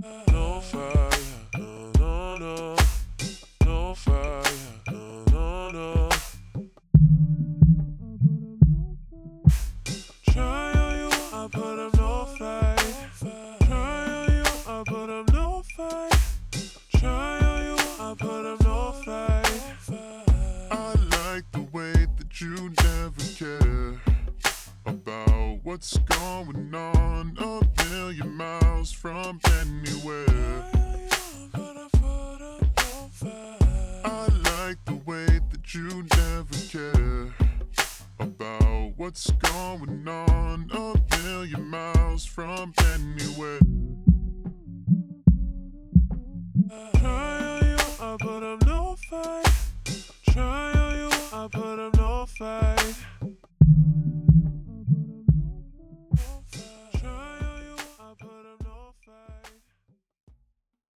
No fire, no, no, no. No fire, no, no, no. Try on you, I put up no fight. Try on you, I put up no fight. Try on you, I put up no fight. I like the way that you never care about what's going on a million miles from anywhere. I like the way that you never care about what's going on a million miles from anywhere.